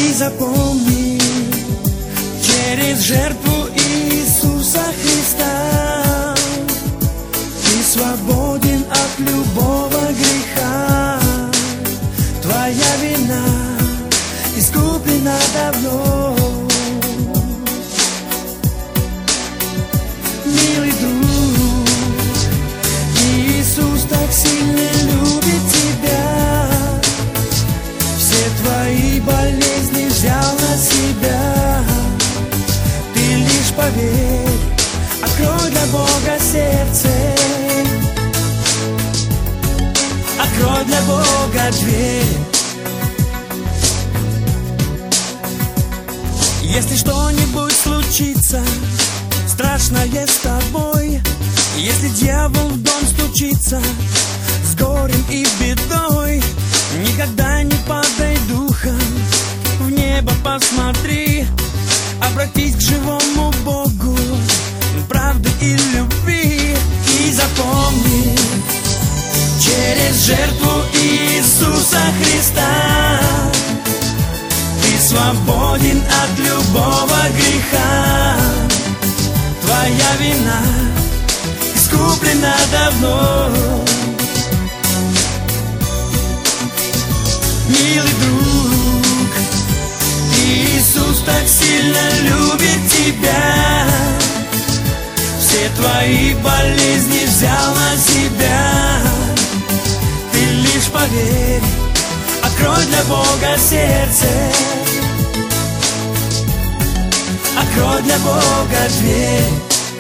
И запомни, через жертву Иисуса Христа ты свободен от любого греха. Твоя вина искуплена давно. Милый друг, Иисус так сильно любит тебя. Все твои болезни взял на себя. Ты лишь поверь, открой для Бога сердце. Открой для Бога дверь. Если что-нибудь случится страшное с тобой, если дьявол в дом стучится с горем и бедой, никогда не падай духом, в небо посмотри, обратись к живому Богу, правды и любви. И запомни, через жертву Иисуса Христа ты свободен от любого греха. Твоя вина искуплена давно. Милый друг, Иисус так сильно любит тебя. Все твои болезни взял на себя. Ты лишь поверь, открой для Бога сердце. Открой для Бога дверь.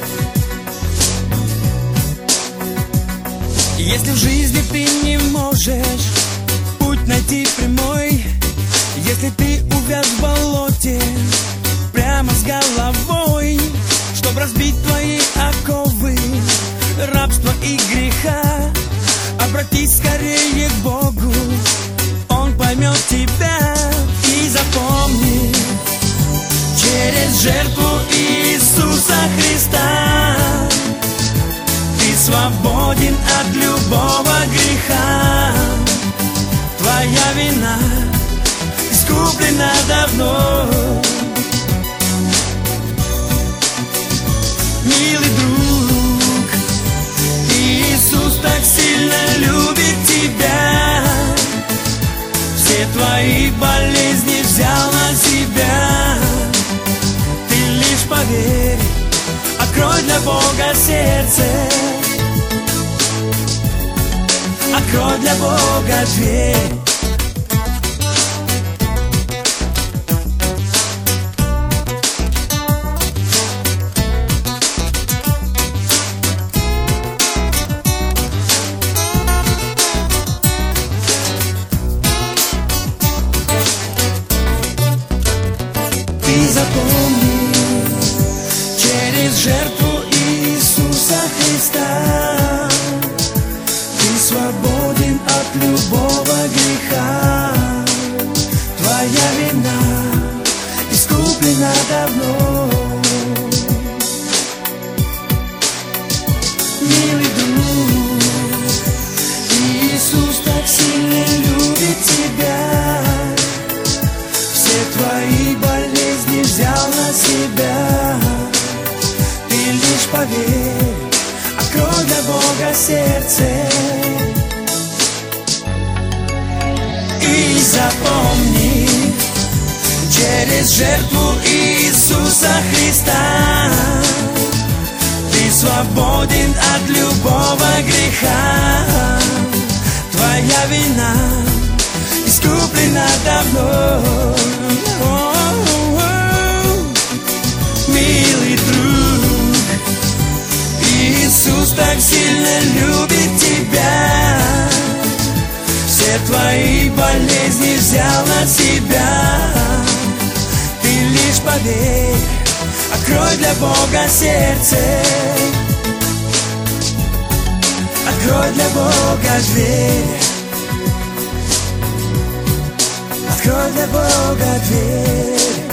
Если в жизни ты не можешь путь найти прямой, если ты увяз в болоте прямо с головой, чтоб разбить твои оковы рабства и греха, обратись скорее к Богу, Он поймет тебя. И запомни, через жертву Иисуса Христа ты свободен от любого греха. Твоя вина искуплена давно. Милый друг, Иисус так сильно любит тебя. Все твои болезни взял на себя. Ты лишь поверь, открой для Бога сердце. Открой для Бога дверь. Ты запомни, через жертву Иисуса Христа ты свободен от любого греха. Твоя вина искуплена давно. Милый друг, Иисус так сильно любит тебя. Все твои болезни взял на себя. Ты лишь поверь, открой для Бога сердце. И запомни, через жертву Иисуса Христа ты свободен от любого греха. Твоя вина искуплена давно. Милый друг, Иисус так сильно любит тебя. Все твои болезни взял на себя. Ты лишь поверь, открой для Бога сердце. Открой для Бога дверь. Открой для Бога дверь.